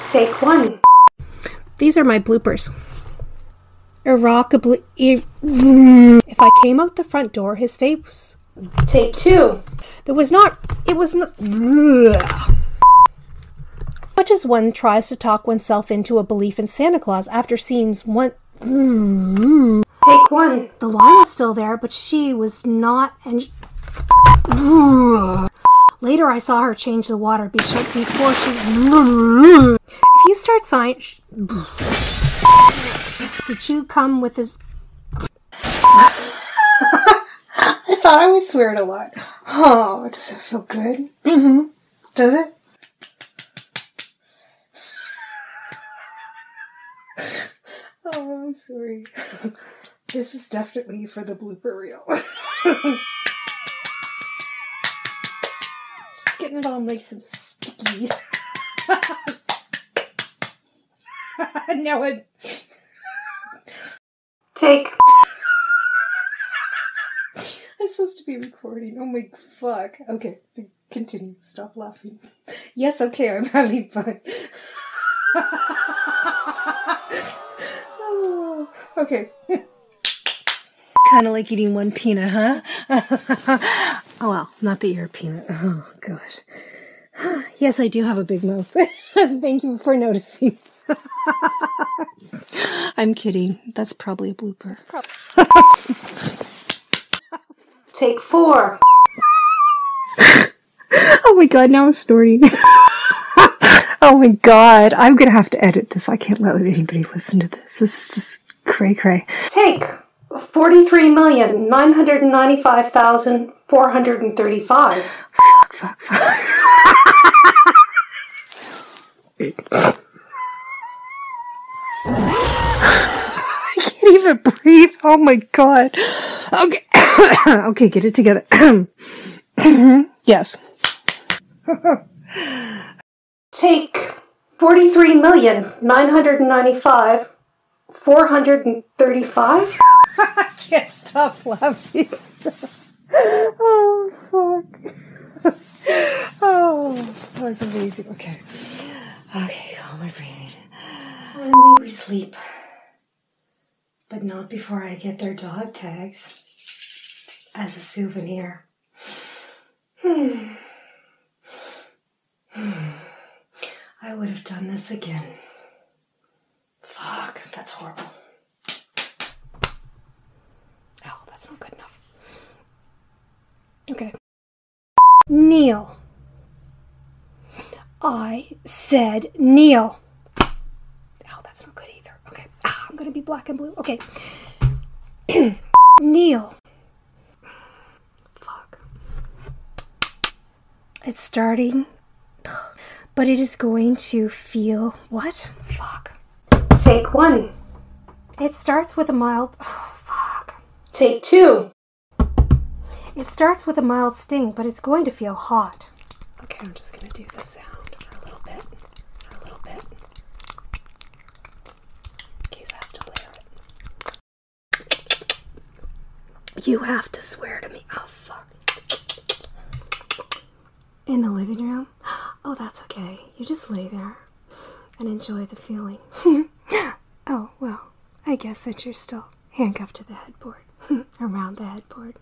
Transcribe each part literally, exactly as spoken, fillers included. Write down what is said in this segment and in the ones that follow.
Take one. These are my bloopers. Irrecoverably. If I came out the front door, his face. Take two. There was not. It was not. Much as one tries to talk oneself into a belief in Santa Claus after seeing one. Take one. The line was still there, but she was not. And later, I saw her change the water before she. If you start sighing, did you come with his? I thought I was swearing a lot. Oh, does that feel good? Mm-hmm. Does it? Oh, I'm sorry. This is definitely for the blooper reel. Just getting it all nice and sticky. Now it. Take. I'm supposed to be recording. Oh my fuck. Okay, continue. Stop laughing. Yes, okay, I'm having fun. Oh, okay. Kind of like eating one peanut, huh? Oh well, not that you're a peanut. Oh god. Yes, I do have a big mouth. Thank you for noticing. I'm kidding. That's probably a blooper. Prob- Take four. Oh my god, now I'm snorting. Oh my god, I'm gonna have to edit this. I can't let anybody listen to this. This is just cray cray. Take forty-three million nine hundred ninety-five thousand four hundred thirty-five. Fuck, fuck, fuck. I can't even breathe. Oh my god. Okay. Okay, get it together. Yes. Take forty-three million nine hundred ninety-five thousand four hundred thirty-five. I can't stop laughing. Oh, fuck. Oh, that was amazing. Okay. Okay, calm my breathing. Finally, we sleep. But not before I get their dog tags as a souvenir. Hmm. Hmm. I would have done this again. Fuck, that's horrible. Oh, that's not good enough. Okay. Kneel. I said kneel. Oh, that's not good either. Okay. Ah, I'm gonna be black and blue. Okay. Kneel. Fuck. It's starting, but it is going to feel what? Fuck. Take one. It starts with a mild. Oh, fuck. Take two. It starts with a mild sting, but it's going to feel hot. Okay, I'm just gonna do the sound for a little bit. For a little bit. In case I have to layer it. You have to swear to me. Oh, fuck. In the living room? Oh, that's okay. You just lay there and enjoy the feeling. Oh, well, I guess that you're still handcuffed to the headboard. Around the headboard.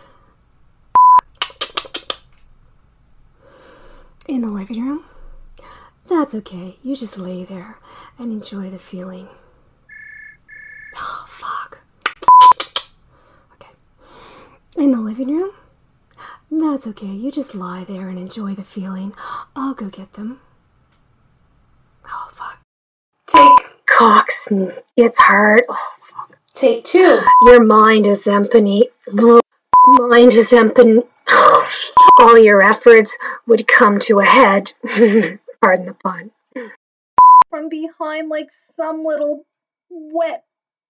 In the living room? That's okay. You just lay there and enjoy the feeling. Oh, fuck. Okay. In the living room? That's okay. You just lie there and enjoy the feeling. I'll go get them. Oh, fuck. Take. Cocks. It's hard. Oh, fuck. Take two. Your mind is empty. Mind is empty. All your efforts would come to a head. Pardon the pun. From behind like some little wet.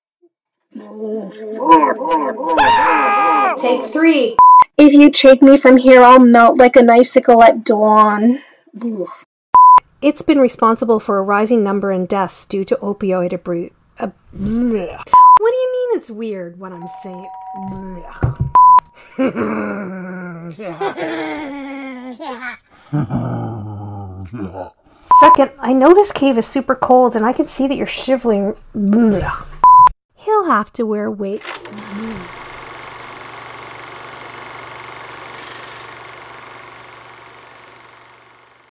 Take three. If you take me from here, I'll melt like an icicle at dawn. It's been responsible for a rising number in deaths due to opioid abuse. Uh, what do you mean it's weird when I'm saying Second, I know this cave is super cold and I can see that you're shivering. Blah. He'll have to wear weight.